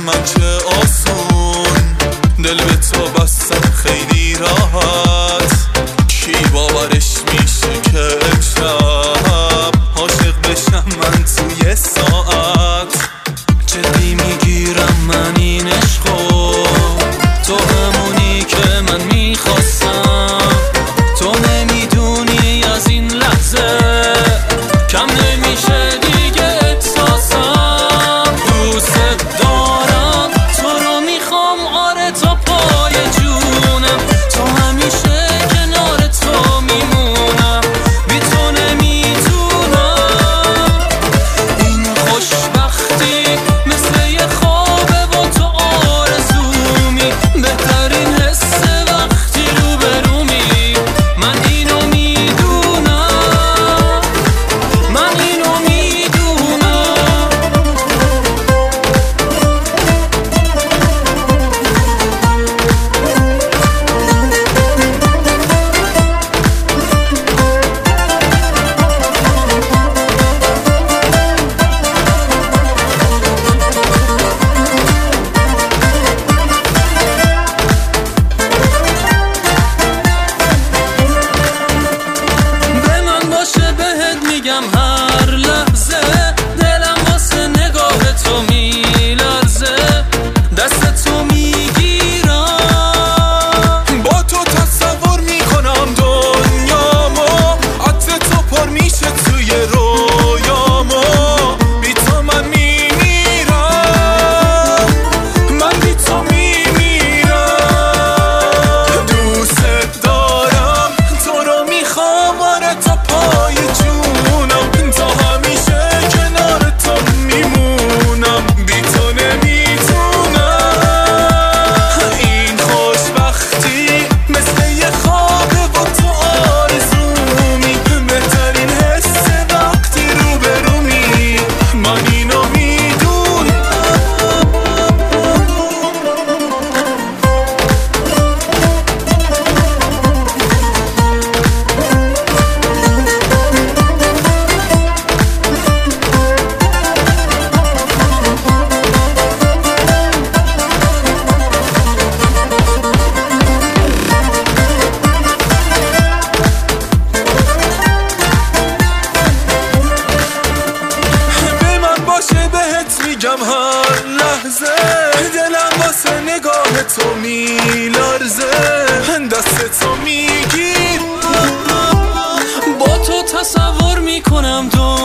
من چه آسون، دل به تو بستم خیلی راحت. کی باورش میشه که امشب عاشق بشم من توی ساعت؟ جدی میگیرم من این عشقو، تو همونی که من میخواستم. تو نمیدونی از این لحظه کم نمیشه دیگه احساسم. دوست دارم تو رو میخوام، آره تا پای جونم. تو همیشه کنار تو میمونم، بی تو نمیتونم. این خوشبختی مثل یه خوابه و تو آرزومی. بهترین حسه وقتی روبرومی. من اینو میدونم، من اینو میدونم. به من باشه بهت میگم هر لحظه، دلم واسه نگاه تو میلرزه. دست تو میگیرم، با تو تصور میکنم دنیامو. عطر تو پر میشه توی رویامو. بی تو من میمیرم، من بی تو میمیرم. دوست دارم تو رو میخوام، آره تا پای جونم. تا همیشه کنار تو میمونم، بی تو نمیتونم. این خوشبختی مثل یه خوابه و تو آرزومی. بهترین حسه وقتی روبرومی. من اینو میدونم. به من باشه بهت میگم هر لحظه، دلم واسه نگاه تو میلرزه. دست تو میگیر، با تو تصور میکنم